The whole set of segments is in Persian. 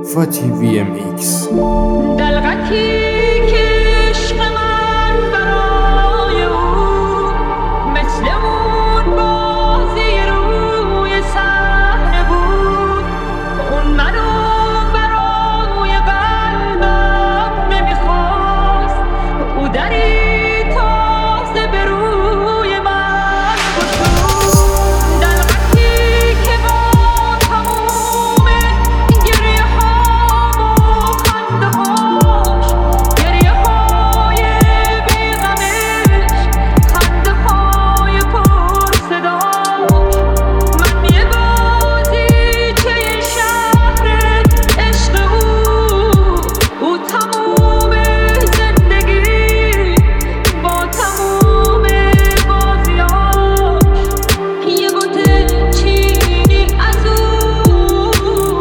فاتی VMX. دلغتی که عشق من برای او مثل اون بازی روی صحنه بود. اون منو برای قلبم نمیخواست، او دری تازه به روی من گشود. دلغتی که با تموم گریه هام و خنده هاش، گریه های بیغمش، خنده های پر صداش، من یه بازیچه شهر عشق او تموم زندگی با تموم بازیاش، یه بوته چینی از او.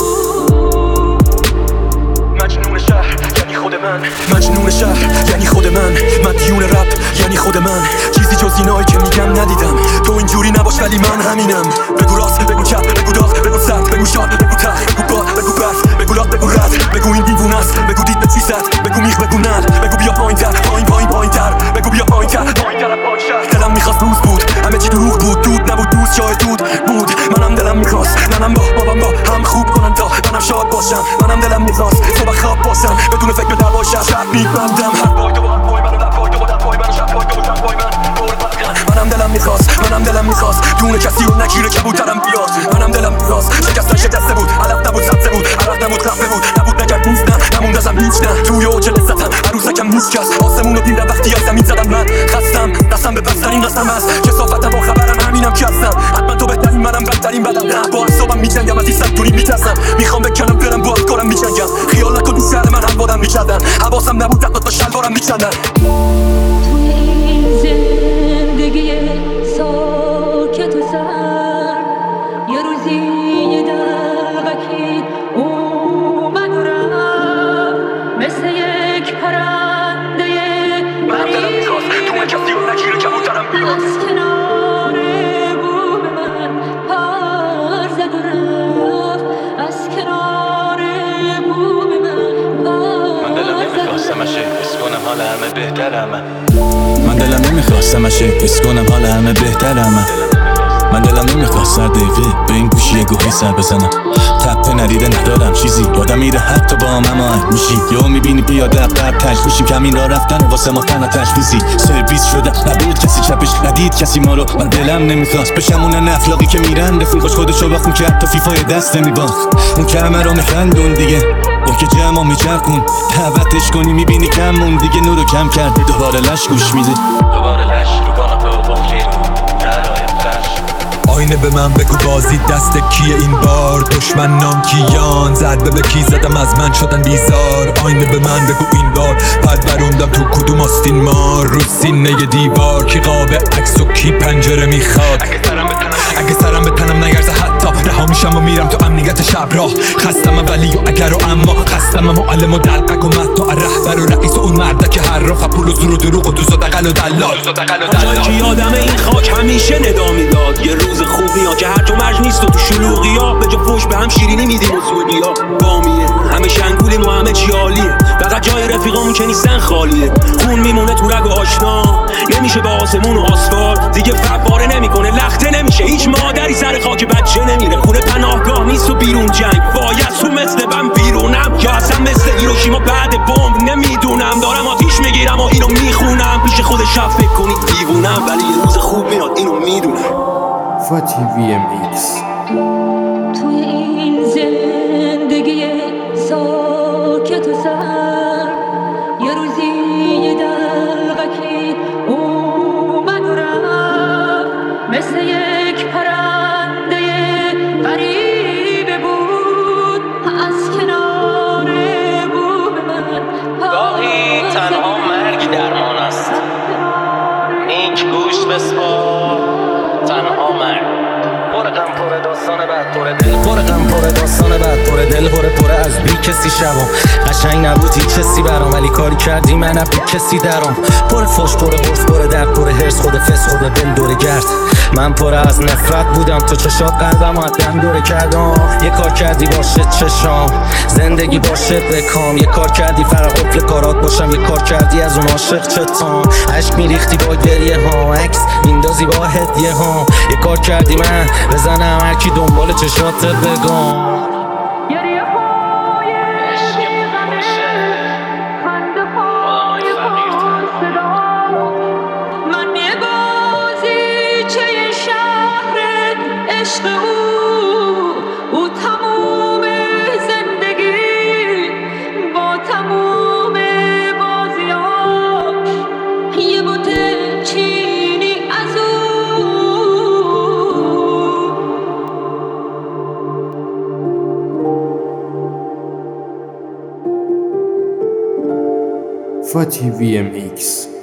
مجنون شهر یعنی خود من، مجنون شهر یعنی خود من، مدیون رپ یعنی خود من. چیزی جز اینایی که میگم ندیدم. تو اینجوری نباش ولی من همینم. بگو راست، بگو چپ، بگو داغ، بگو سرد، بگو شاد، بگو تلخ، بگو باد، بگو برف، بگو لات، بگو رد، بگو این دیوونه است، بگو دید به چی زد، بگو میخ، بگو نل، بگو بیا پایین‌تر، پایین‌تر، بگو بیا پایین‌تر از پایین. دلم میخواست روز بود، همه چی دروغ بود، دود نبود، دوست جای دود بود. منم دلم میخواست منم با بابام با هم خوب کنن تا منم شاد باشم. منم دلم میخواست صبح خواب باشم بدون فکر به دواشم. شب میبندم هر پای تو با هر پای منو در پای تو با در پای منو، شب پای تو با شب پای من دور فرقن. منم دلم میخواست دونه کسی رو نگیره کبوترم بیاد. منم دلم میخواست شکسته بود، علف نبود سبزه بود، عرق نبود خفه بود، نبود نگرد نیست نه نموند ازم هیچ نه. توی اوج لذتم عروسکم نیست کس، آسمون رو دیدم وقتی از زمین زدم. من خستم دستم به بسترین قسم است، کثافتم با خبرم همینم که هستم. حتما تو بهترین منم بدترین بدم، نه با اعصابم میجنگم از این سنتوری میترسم. میخوام بکنم برم با افکارم میجنگم. خیال نکن تو شهر من حلوادم میکردن، حواسم نبود حتی تا شلوارم میکندن. توی این زندگی ساکت و سر یه روزی یه دلغکی اومد و رفت، مثل یک پرنده غریب از کنار بوم من پر زد و رفت، از کنار بوم من من دلم نمیخواستم اشه حس کنم حال همه بهترمه. من دلم نمیخواستم اشه حس کنم حال همه بهترمه. من دلم نمیخواست سر دقیقه به این گوشی یه گوهی سر بزنم. تپه ندیده ندارم چیزی یادم میره حتی با هم اما میشی یا میبینی پیاده قبل تش میشیم کمین را رفتن واسه ما تنها تشویزی. سرویس شده نبود کسی چپش ندید کسی ما رو. من دلم نمیخواست بشم اون اخلاقی که میرن رفیقاش خودشو باخون که حتی فیفای دست نمیباخت. اون که همه رو میخندون دیگه اون که جمع میچرخون دعوتش کنی میبینی کم مون دیگه نورو کم کرده دوباره لش گوش میده. دوباره لش رو کاناپه و بخیر نرایم فرش. آینه به من بگو بازی دست کیه این بار، دشمن نام کیان زد به کی زدم از من شدن بیزار. آینه به من بگو این بار پروروندم تو کدوم آستین مار، رو سینه دیوار کی قاب عکس و کی پنجره میخواد. اگه سرم به تنم نیرزه حتی رها میشم و میرم تو امنیت شب راه. خستم ولی و اگر و اما خستم معلم و دلقک و متا رهبر و رئیس و اون مردک هر راه پول و زور و دروغ و دوز و دقل و دلال. جایی که یادم این خاک همیشه ندا میداد یه روز خوبی ها که هر تو مرج نیست و تو شلوغی ها به جا فوش به هم شیرینی میدیم و زودی ها بامیه. همه شنگولیم و همه چی عالیه، فقط جای رفیقامون که نیستن خالیه. خون میمونه تو رگ و آشنا نمیشه با آسمون و آسفالت دیگه فواره نمیکنه لخته نمیشه هیچ مادری سر خاک بچه نمیره. خونه پناهگاه نیست و بیرون جنگ وایس تو مثل من بیرونم یا اصلا مثل هیروشیما بعد بمب نمیدونم. دارم آتیش میگیرم و اینو میخونم پیش خود شب فکر کنید دیوونم ولی یه روز خوب میاد اینو میدونم. فاتی VMX. توی این زندگی ساکت و سر یه روزی یه دلغکی اومد و رفت، مثل یک پرنده غریبه بود از کنار بوم من. گاهی تنها مرگ درمان است، نیک گوش بسپار تنها مرگ. پر غم پر من پر داستان بعد پر دل پر از بی کسی شبم قشنگ نبود هیچ کسی برام ولی کاری کردی من بی کسی درام پر فوش پر حرف پر درد پر هرس خود فس خود دل دور گرد من پر از نفرت بودم تو چشات قلبم عدم دوره کردم یه کار کردی باشه چشام زندگی باشه بکام یه کار کردی فرق قفل کارات باشم یه کار کردی از اون عاشق چتام عشق میریختی با گریه ها عکس میندازی با هدیه ها یه کار کردی من بزنم هر کی دنبال چشات بگم عشق او تموم زندگی با تموم بازیاش یه بوته چینی از او فاتی VMX